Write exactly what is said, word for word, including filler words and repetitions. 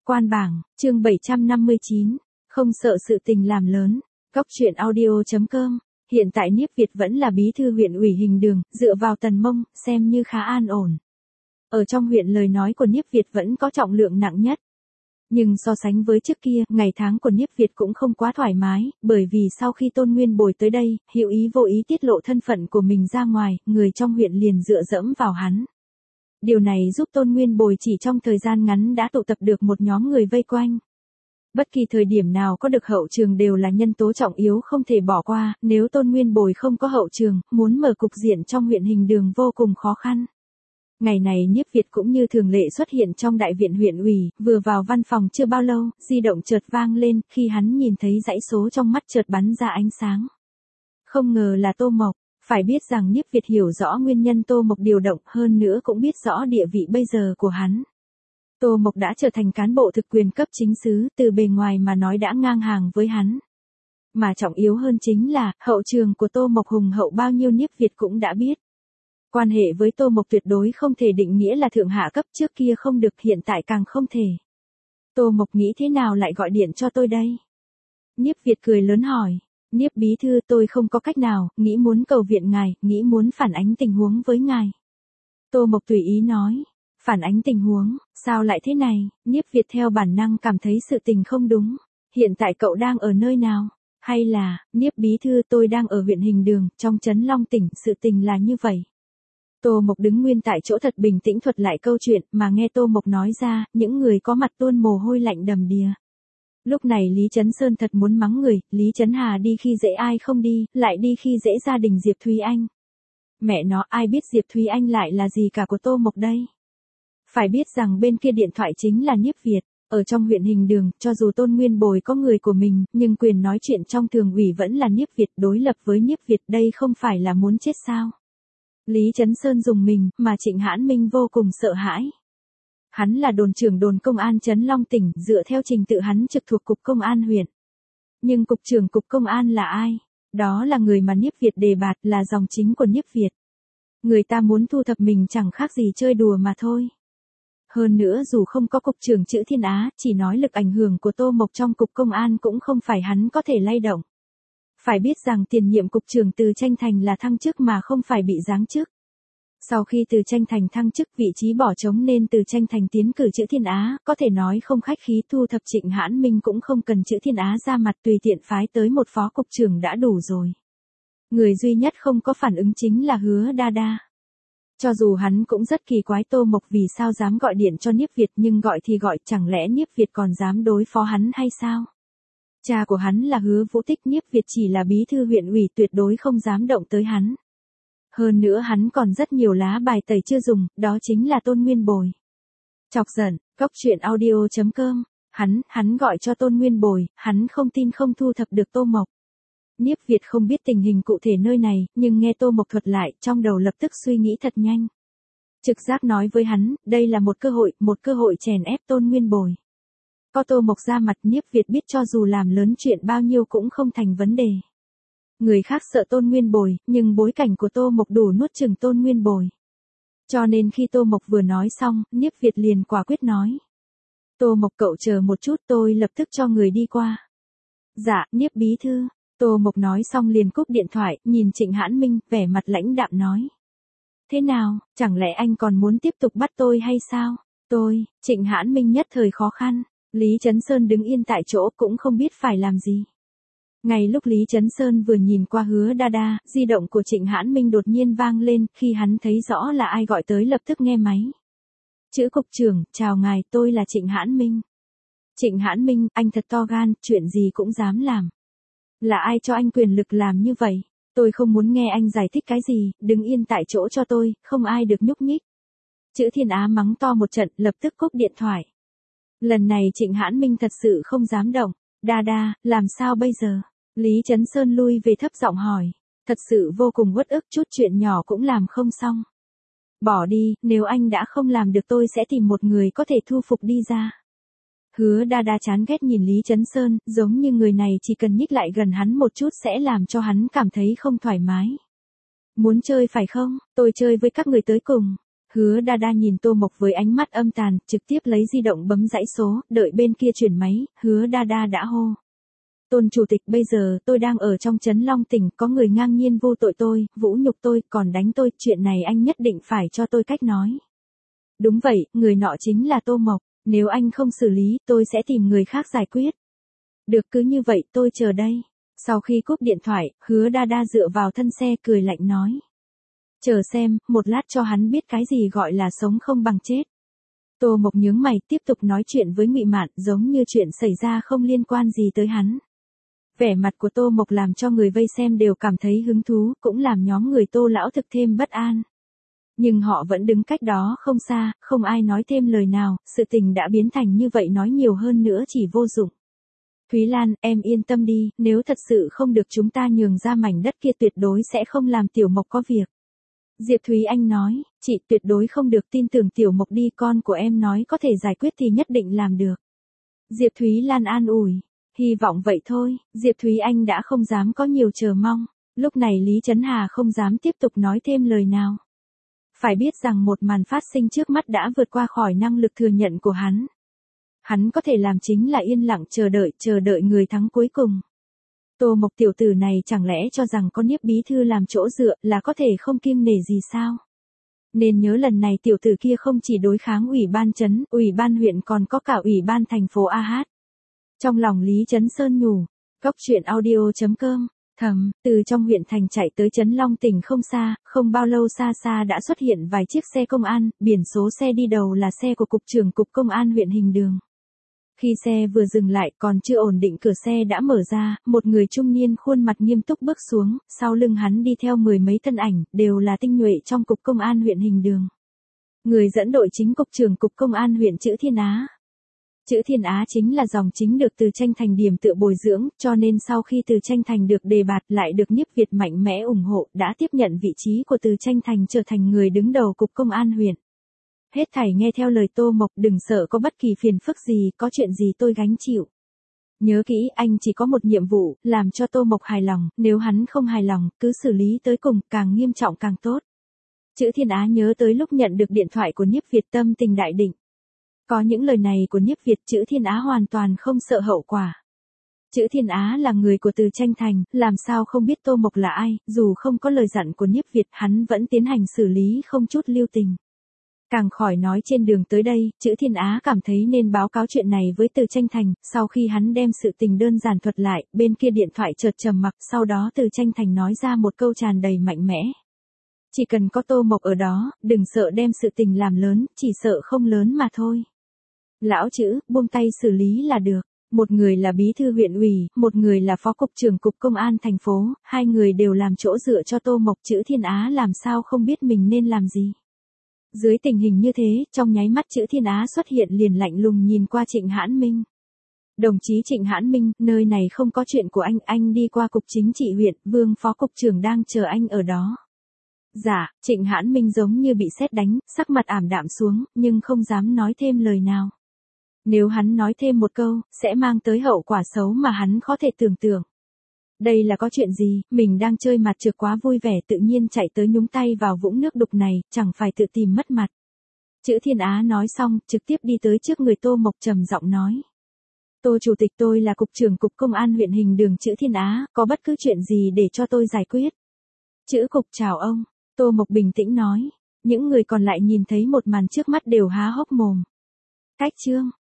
Quan bảng, chương bảy trăm năm mươi chín, không sợ sự tình làm lớn. Cóc truyện audio chấm com. Hiện tại Niếp Việt vẫn là bí thư huyện ủy Hình Đường, dựa vào Tần Mông, xem như khá an ổn. Ở trong huyện lời nói của Niếp Việt vẫn có trọng lượng nặng nhất. Nhưng so sánh với trước kia, ngày tháng của Niếp Việt cũng không quá thoải mái, bởi vì sau khi Tôn Nguyên Bồi tới đây, hữu ý vô ý tiết lộ thân phận của mình ra ngoài, người trong huyện liền dựa dẫm vào hắn. Điều này giúp Tôn Nguyên Bồi chỉ trong thời gian ngắn đã tụ tập được một nhóm người vây quanh. Bất kỳ thời điểm nào có được hậu trường đều là nhân tố trọng yếu không thể bỏ qua, nếu Tôn Nguyên Bồi không có hậu trường, muốn mở cục diện trong huyện Hình Đường vô cùng khó khăn. Ngày này Niếp Việt cũng như thường lệ xuất hiện trong đại viện huyện ủy, vừa vào văn phòng chưa bao lâu, di động chợt vang lên, khi hắn nhìn thấy dãy số trong mắt chợt bắn ra ánh sáng. Không ngờ là Tô Mộc, phải biết rằng Niếp Việt hiểu rõ nguyên nhân Tô Mộc điều động, hơn nữa cũng biết rõ địa vị bây giờ của hắn. Tô Mộc đã trở thành cán bộ thực quyền cấp chính xứ, từ bề ngoài mà nói đã ngang hàng với hắn. Mà trọng yếu hơn chính là, hậu trường của Tô Mộc hùng hậu bao nhiêu Niếp Việt cũng đã biết. Quan hệ với Tô Mộc tuyệt đối không thể định nghĩa là thượng hạ cấp, trước kia không được, hiện tại càng không thể. Tô Mộc nghĩ thế nào lại gọi điện cho tôi đây? Niếp Việt cười lớn hỏi. Niếp bí thư, tôi không có cách nào, nghĩ muốn cầu viện ngài, nghĩ muốn phản ánh tình huống với ngài. Tô Mộc tùy ý nói. Phản ánh tình huống, sao lại thế này? Niếp Việt theo bản năng cảm thấy sự tình không đúng. Hiện tại cậu đang ở nơi nào? Hay là, Niếp bí thư, tôi đang ở huyện Hình Đường, trong trấn Long tỉnh, sự tình là như vậy. Tô Mộc đứng nguyên tại chỗ thật bình tĩnh thuật lại câu chuyện, mà nghe Tô Mộc nói ra, những người có mặt tuôn mồ hôi lạnh đầm đìa. Lúc này Lý Chấn Sơn thật muốn mắng người, Lý Chấn Hà đi khi dễ ai không đi, lại đi khi dễ gia đình Diệp Thúy Anh. Mẹ nó, ai biết Diệp Thúy Anh lại là gì cả của Tô Mộc đây? Phải biết rằng bên kia điện thoại chính là Niếp Việt, ở trong huyện Hình Đường, cho dù Tôn Nguyên Bồi có người của mình, nhưng quyền nói chuyện trong thường ủy vẫn là Niếp Việt, đối lập với Niếp Việt, đây không phải là muốn chết sao? Lý Chấn Sơn dùng mình, mà Trịnh Hãn Minh vô cùng sợ hãi. Hắn là đồn trưởng đồn công an trấn Long tỉnh, dựa theo trình tự hắn trực thuộc cục công an huyện. Nhưng cục trưởng cục công an là ai? Đó là người mà Niếp Việt đề bạt, là dòng chính của Niếp Việt. Người ta muốn thu thập mình chẳng khác gì chơi đùa mà thôi. Hơn nữa dù không có cục trưởng chữ Thiên Á, chỉ nói lực ảnh hưởng của Tô Mộc trong cục công an cũng không phải hắn có thể lay động. Phải biết rằng tiền nhiệm cục trưởng Từ Tranh Thành là thăng chức mà không phải bị giáng chức. Sau khi Từ Tranh Thành thăng chức, vị trí bỏ trống nên Từ Tranh Thành tiến cử chữ Thiên Á, có thể nói không khách khí, thu thập Trịnh Hãn Minh cũng không cần chữ Thiên Á ra mặt, tùy tiện phái tới một phó cục trưởng đã đủ rồi. Người duy nhất không có phản ứng chính là Hứa Đa Đa. Cho dù hắn cũng rất kỳ quái Tô Mộc vì sao dám gọi điện cho Niếp Việt, nhưng gọi thì gọi, chẳng lẽ Niếp Việt còn dám đối phó hắn hay sao? Cha của hắn là Hứa Vũ Tích, Niếp Việt chỉ là bí thư huyện ủy, tuyệt đối không dám động tới hắn. Hơn nữa hắn còn rất nhiều lá bài tẩy chưa dùng, đó chính là Tôn Nguyên Bồi. Chọc giận, cóc truyện audio chấm com, hắn, hắn gọi cho Tôn Nguyên Bồi, hắn không tin không thu thập được Tô Mộc. Niếp Việt không biết tình hình cụ thể nơi này, nhưng nghe Tô Mộc thuật lại, trong đầu lập tức suy nghĩ thật nhanh. Trực giác nói với hắn, đây là một cơ hội, một cơ hội chèn ép Tôn Nguyên Bồi. Có Tô Mộc ra mặt, Niếp Việt biết cho dù làm lớn chuyện bao nhiêu cũng không thành vấn đề. Người khác sợ Tôn Nguyên Bồi, nhưng bối cảnh của Tô Mộc đủ nuốt chửng Tôn Nguyên Bồi. Cho nên khi Tô Mộc vừa nói xong, Niếp Việt liền quả quyết nói. Tô Mộc, cậu chờ một chút, tôi lập tức cho người đi qua. Dạ, Niếp bí thư. Tô Mộc nói xong liền cúp điện thoại, nhìn Trịnh Hãn Minh, vẻ mặt lãnh đạm nói. Thế nào, chẳng lẽ anh còn muốn tiếp tục bắt tôi hay sao? Tôi, Trịnh Hãn Minh nhất thời khó khăn. Lý Chấn Sơn đứng yên tại chỗ cũng không biết phải làm gì. Ngay lúc Lý Chấn Sơn vừa nhìn qua Hứa Đa Đa, di động của Trịnh Hãn Minh đột nhiên vang lên, khi hắn thấy rõ là ai gọi tới lập tức nghe máy. Chữ cục trưởng, chào ngài, tôi là Trịnh Hãn Minh. Trịnh Hãn Minh, anh thật to gan, chuyện gì cũng dám làm. Là ai cho anh quyền lực làm như vậy? Tôi không muốn nghe anh giải thích cái gì, đứng yên tại chỗ cho tôi, không ai được nhúc nhích. Chữ Thiên Á mắng to một trận, lập tức cúp điện thoại. Lần này Trịnh Hãn Minh thật sự không dám động. Đa Đa, làm sao bây giờ? Lý Chấn Sơn lui về thấp giọng hỏi. Thật sự vô cùng uất ức, chút chuyện nhỏ cũng làm không xong. Bỏ đi, nếu anh đã không làm được tôi sẽ tìm một người có thể thu phục đi ra. Hứa Đa Đa chán ghét nhìn Lý Chấn Sơn, giống như người này chỉ cần nhích lại gần hắn một chút sẽ làm cho hắn cảm thấy không thoải mái. Muốn chơi phải không? Tôi chơi với các người tới cùng. Hứa Đa Đa nhìn Tô Mộc với ánh mắt âm tàn, trực tiếp lấy di động bấm dãy số, đợi bên kia chuyển máy, Hứa Đa Đa đã hô. Tôn chủ tịch, bây giờ tôi đang ở trong trấn Long Tỉnh, có người ngang nhiên vô tội tôi, vũ nhục tôi, còn đánh tôi, chuyện này anh nhất định phải cho tôi cách nói. Đúng vậy, người nọ chính là Tô Mộc, nếu anh không xử lý, tôi sẽ tìm người khác giải quyết. Được, cứ như vậy, tôi chờ đây. Sau khi cúp điện thoại, Hứa Đa Đa dựa vào thân xe cười lạnh nói. Chờ xem, một lát cho hắn biết cái gì gọi là sống không bằng chết. Tô Mộc nhướng mày, tiếp tục nói chuyện với Ngụy Mạn, giống như chuyện xảy ra không liên quan gì tới hắn. Vẻ mặt của Tô Mộc làm cho người vây xem đều cảm thấy hứng thú, cũng làm nhóm người Tô lão thực thêm bất an. Nhưng họ vẫn đứng cách đó không xa, không ai nói thêm lời nào, sự tình đã biến thành như vậy, nói nhiều hơn nữa chỉ vô dụng. Thúy Lan, em yên tâm đi, nếu thật sự không được chúng ta nhường ra mảnh đất kia tuyệt đối sẽ không làm Tiểu Mộc có việc. Diệp Thúy Anh nói, chị tuyệt đối không được tin tưởng Tiểu Mộc đi, con của em nói có thể giải quyết thì nhất định làm được. Diệp Thúy Lan an ủi, hy vọng vậy thôi, Diệp Thúy Anh đã không dám có nhiều chờ mong, lúc này Lý Trấn Hà không dám tiếp tục nói thêm lời nào. Phải biết rằng một màn phát sinh trước mắt đã vượt qua khỏi năng lực thừa nhận của hắn. Hắn có thể làm chính là yên lặng chờ đợi, chờ đợi người thắng cuối cùng. Tô Mộc tiểu tử này chẳng lẽ cho rằng có Niếp bí thư làm chỗ dựa là có thể không kiêng nể gì sao? Nên nhớ lần này tiểu tử kia không chỉ đối kháng ủy ban trấn, ủy ban huyện còn có cả ủy ban thành phố a hát. Trong lòng Lý Trấn Sơn nhủ, Cóc truyện audio chấm com, thầm, từ trong huyện thành chạy tới trấn Long Tỉnh không xa, không bao lâu xa xa đã xuất hiện vài chiếc xe công an, biển số xe đi đầu là xe của cục trưởng cục công an huyện Hình Đường. Khi xe vừa dừng lại còn chưa ổn định, cửa xe đã mở ra, một người trung niên khuôn mặt nghiêm túc bước xuống, sau lưng hắn đi theo mười mấy thân ảnh, đều là tinh nhuệ trong cục công an huyện Hình Đường. Người dẫn đội chính cục trưởng cục công an huyện Chữ Thiên Á. Chữ Thiên Á chính là dòng chính được Từ Tranh Thành điểm tựa bồi dưỡng, cho nên sau khi Từ Tranh Thành được đề bạt lại được Nhiếp Việt mạnh mẽ ủng hộ, đã tiếp nhận vị trí của Từ Tranh Thành trở thành người đứng đầu cục công an huyện. Hết thảy nghe theo lời Tô Mộc, đừng sợ có bất kỳ phiền phức gì, có chuyện gì tôi gánh chịu. Nhớ kỹ, anh chỉ có một nhiệm vụ, làm cho Tô Mộc hài lòng, nếu hắn không hài lòng, cứ xử lý tới cùng, càng nghiêm trọng càng tốt. Chữ Thiên Á nhớ tới lúc nhận được điện thoại của Nhiếp Việt, tâm tình đại định. Có những lời này của Nhiếp Việt, Chữ Thiên Á hoàn toàn không sợ hậu quả. Chữ Thiên Á là người của Từ Tranh Thành, làm sao không biết Tô Mộc là ai, dù không có lời dặn của Nhiếp Việt, hắn vẫn tiến hành xử lý không chút lưu tình. Càng khỏi nói trên đường tới đây, Chữ Thiên Á cảm thấy nên báo cáo chuyện này với Từ Tranh Thành, sau khi hắn đem sự tình đơn giản thuật lại, bên kia điện thoại chợt trầm mặc, sau đó Từ Tranh Thành nói ra một câu tràn đầy mạnh mẽ. Chỉ cần có Tô Mộc ở đó, đừng sợ đem sự tình làm lớn, chỉ sợ không lớn mà thôi. Lão Chữ, buông tay xử lý là được. Một người là bí thư huyện ủy, một người là phó cục trưởng cục công an thành phố, hai người đều làm chỗ dựa cho Tô Mộc, Chữ Thiên Á làm sao không biết mình nên làm gì. Dưới tình hình như thế, trong nháy mắt Chữ Thiên Á xuất hiện liền lạnh lùng nhìn qua Trịnh Hãn Minh. Đồng chí Trịnh Hãn Minh, nơi này không có chuyện của anh, anh đi qua cục chính trị huyện, Vương phó cục trưởng đang chờ anh ở đó. Dạ, Trịnh Hãn Minh giống như bị sét đánh, sắc mặt ảm đạm xuống, nhưng không dám nói thêm lời nào. Nếu hắn nói thêm một câu, sẽ mang tới hậu quả xấu mà hắn khó thể tưởng tượng. Đây là có chuyện gì, mình đang chơi mặt trược quá vui vẻ tự nhiên chạy tới nhúng tay vào vũng nước đục này, chẳng phải tự tìm mất mặt. Chữ Thiên Á nói xong, trực tiếp đi tới trước người Tô Mộc trầm giọng nói. Tô chủ tịch, tôi là cục trưởng cục công an huyện Hình Đường Chữ Thiên Á, có bất cứ chuyện gì để cho tôi giải quyết. Chữ cục chào ông, Tô Mộc bình tĩnh nói. Những người còn lại nhìn thấy một màn trước mắt đều há hốc mồm. Cách chương.